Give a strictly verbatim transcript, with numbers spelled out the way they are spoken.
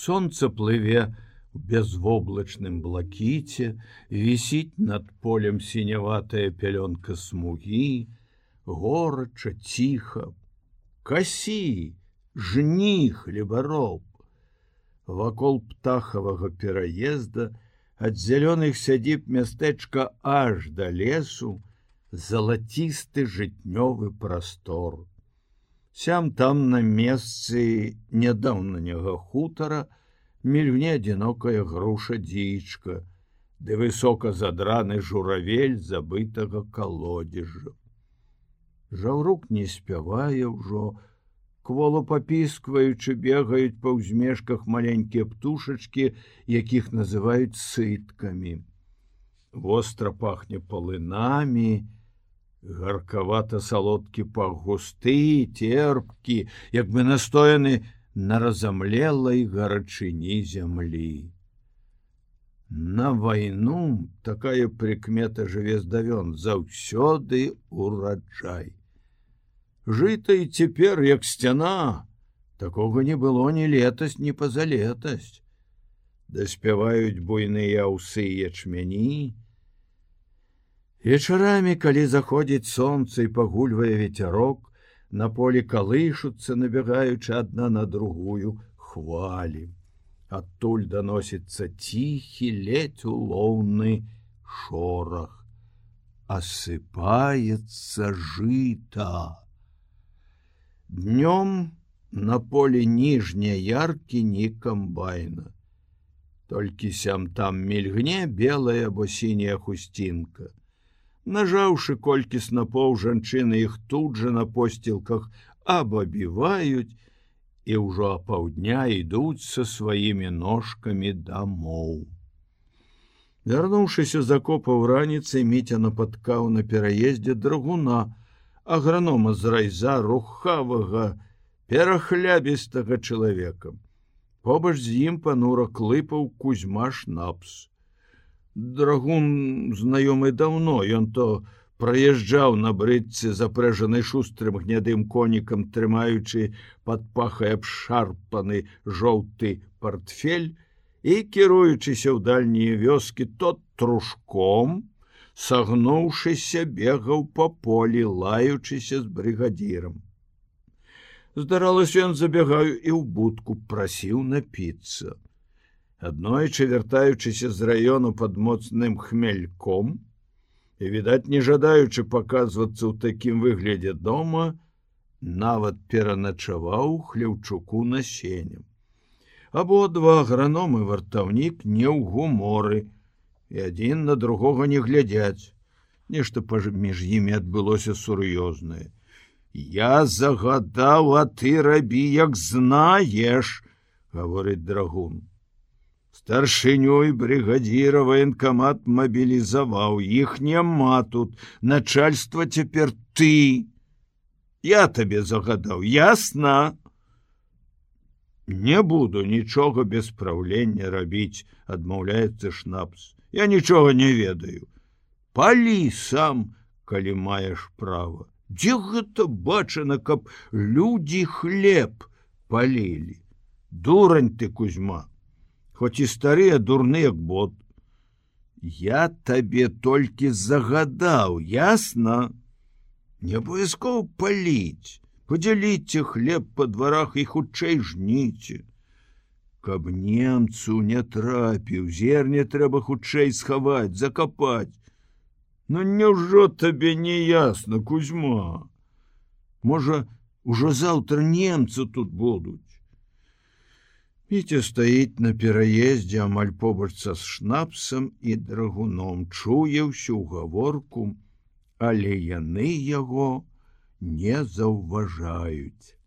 Сонца плыве у безвоблачным блакіце, вісіць над полем сіняватая пялёнка смугі, горача, ціха. Касі, жні, хлебароб. Вакол птахавага пераезда ад зялёных сядзіб мястэчка аж да лесу залацісты жытнёвы прастор. Сям там на месцы нядаўняга хутара мільгне адзінокая груша дзічка, ды высока задраны журавель забытага калодзежа. Жаўрук не спявае ўжо, кволу папіскваючы бегаюць па ўзмешках маленькія птушачкі, якіх называюць сыткамі. Востра пахне палынамі, гаркавата-салодкі пах густы, терпкі, як бы настояны на разамлелай гарачыні зямлі. На вайну такая прыкмета жыве здавён, заўсёды ураджай. Жыта і цяпер, як сцяна, такога не было ні летась, ні пазалетась. Даспяваюць буйныя аўсы ячмяні. Вечарамі, калі заходзіць сонца і пагульвае вецярок, на полі калышуцца, набегаючы адна на другую хвалі. Адтуль даносіцца ціхі, ледзь улоўны шорах. Асыпаецца жыта. Днём на полі ніжня яркі ні камбайна. Толькі сям там мільгне белая або сіняя хусцінка. Нажаўшы колькі снапоў, жанчыны іх тут жа на посцілках абабіваюць і ўжо апаўдня ідуць са сваімі ножкамі дамоў. Вярнуўшыся з акопаў раніцай, Міця напаткаў на пераездзе драгуна, агранома з райза, рухавага, перахлябістага чалавека. Побач з ім панура клыпаў Кузьма Шнапс. Драгун знаёмы даўно, ён то праязджаў на брыдцы, запрэжанай шустрым гнядым конікам, трымаючы пад пахай абшарпаны жоўты партфель і, кіруючыся ў дальнія вёскі, тот трушком, сагнуўшыся, бегаў па полі, лаючыся з брыгадзірам. Здаралася, ён забегаў і ў будку, прасіў напіцца. Аднойчы, вяртаючыся з раёну пад моцным хмельком і, відаць, не жадаючы паказвацца ў такім выглядзе дома, нават пераначаваў Хлеўчуку насеннем. Абодва, аграном і вартаўнік, не ў гуморы, і адзін на другога не глядзяць. Нешта паміж імі адбылося сур'ёзнае. «Я загадаў, а ты рабі, як знаеш», — гаворыць драгун. Старшыню і брыгадзіра ваенкамат мабілізаваў, іх няма тут, начальства цяпер ты. Я табе загадаў, ясна? Не буду нічога без праўлення рабіць, адмаўляецца Шнапс. Я нічога не ведаю. Палі сам, калі маеш права. Дзе гэта бачана, каб людзі хлеб палілі? Дурань ты, Кузьма. Хоць і стары, а дурны, як бот. Я табе толькі загадаў, ясна? Не абавязкова паліць. Падзяліце хлеб па дварах і хутчэй жніце. Каб немцу не трапіў, зерне трэба хутчэй схаваць, закапаць. Ну няўжо табе не ясна, Кузьма? Можа, ужо заўтра немцы тут будуць? Міця стаіць на пераездзе амаль побач са Шнапсам і драгуном, чуе ўсю гаворку, але яны яго не заўважаюць.